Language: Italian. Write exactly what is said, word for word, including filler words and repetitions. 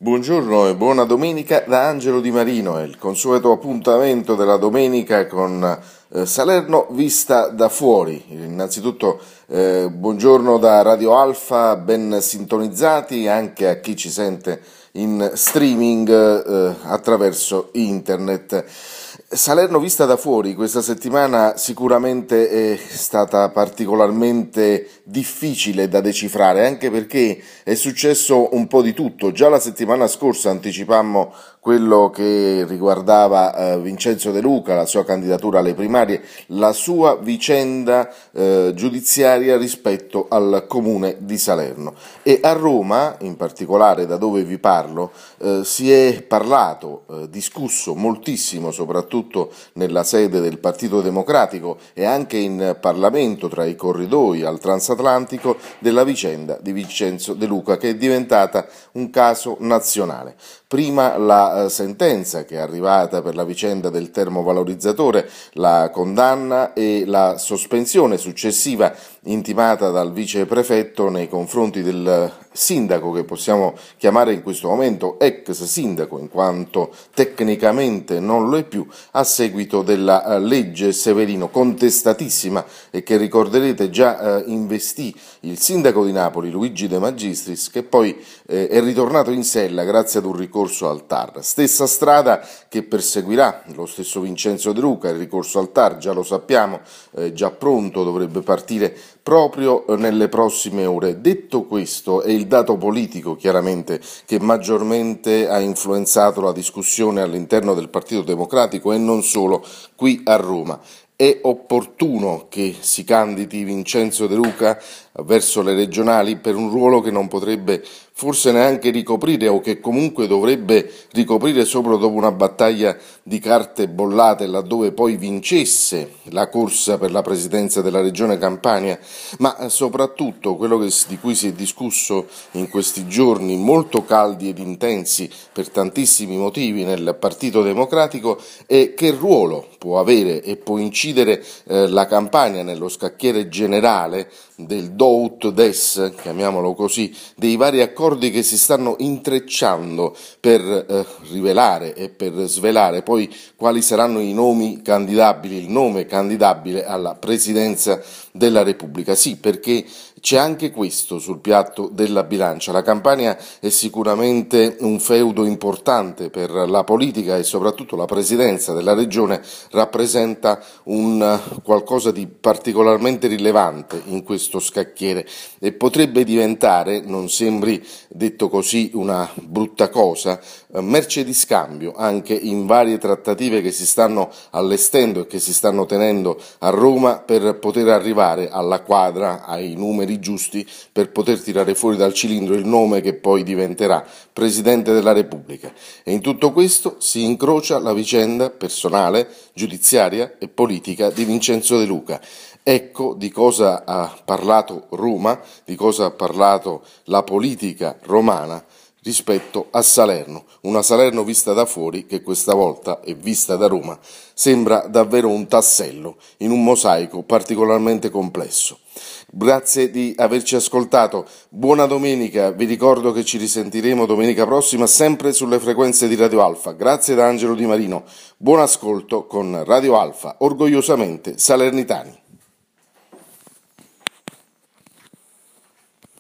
Buongiorno e buona domenica da Angelo Di Marino, è il consueto appuntamento della domenica con eh, Salerno vista da fuori. Innanzitutto eh, buongiorno da Radio Alfa, ben sintonizzati anche a chi ci sente in streaming eh, attraverso internet. Salerno vista da fuori questa settimana sicuramente è stata particolarmente difficile da decifrare, anche perché è successo un po' di tutto. Già la settimana scorsa anticipammo quello che riguardava eh, Vincenzo De Luca, la sua candidatura alle primarie, la sua vicenda eh, giudiziaria rispetto al comune di Salerno. E a Roma, in particolare da dove vi parlo, eh, si è parlato, eh, discusso moltissimo, soprattutto nella sede del Partito Democratico e anche in Parlamento tra i corridoi al transatlantico, della vicenda di Vincenzo De Luca, che è diventata un caso nazionale. Prima la eh, sentenza che è arrivata per la vicenda del termovalorizzatore, la condanna e la sospensione successiva intimata dal viceprefetto nei confronti del sindaco, che possiamo chiamare in questo momento ex sindaco, in quanto tecnicamente non lo è più, a seguito della legge Severino, contestatissima e che ricorderete già eh, investì il sindaco di Napoli Luigi De Magistris, che poi eh, è ritornato in sella grazie ad un ricorso al T A R. Stessa strada che perseguirà lo stesso Vincenzo De Luca, il ricorso al T A R, già lo sappiamo, eh, già pronto, dovrebbe partire proprio nelle prossime ore. Detto questo, è il dato politico chiaramente che maggiormente ha influenzato la discussione all'interno del Partito Democratico e non solo qui a Roma. È opportuno che si candidi Vincenzo De Luca verso le regionali per un ruolo che non potrebbe forse neanche ricoprire, o che comunque dovrebbe ricoprire solo dopo una battaglia di carte bollate, laddove poi vincesse la corsa per la presidenza della regione Campania. Ma soprattutto quello che, di cui si è discusso in questi giorni molto caldi ed intensi per tantissimi motivi nel Partito Democratico è che ruolo può avere e può incidere eh, la Campania nello scacchiere generale del do ut des, chiamiamolo così, dei vari accordi che si stanno intrecciando per eh, rivelare e per svelare poi quali saranno i nomi candidabili, il nome candidabile alla presidenza della Repubblica. Sì, perché c'è anche questo sul piatto della bilancia. La Campania è sicuramente un feudo importante per la politica e soprattutto la presidenza della regione rappresenta un qualcosa di particolarmente rilevante in questo scacchiere e potrebbe diventare, non sembri detto così una brutta cosa, merce di scambio anche in varie trattative che si stanno allestendo e che si stanno tenendo a Roma per poter arrivare alla quadra, ai numeri giusti per poter tirare fuori dal cilindro il nome che poi diventerà Presidente della Repubblica. E in tutto questo si incrocia la vicenda personale, giudiziaria e politica di Vincenzo De Luca. Ecco di cosa ha parlato Roma, di cosa ha parlato la politica romana rispetto a Salerno, una Salerno vista da fuori che questa volta, e vista da Roma, sembra davvero un tassello in un mosaico particolarmente complesso. Grazie di averci ascoltato, buona domenica, vi ricordo che ci risentiremo domenica prossima sempre sulle frequenze di Radio Alfa. Grazie da Angelo Di Marino, buon ascolto con Radio Alfa, orgogliosamente salernitani.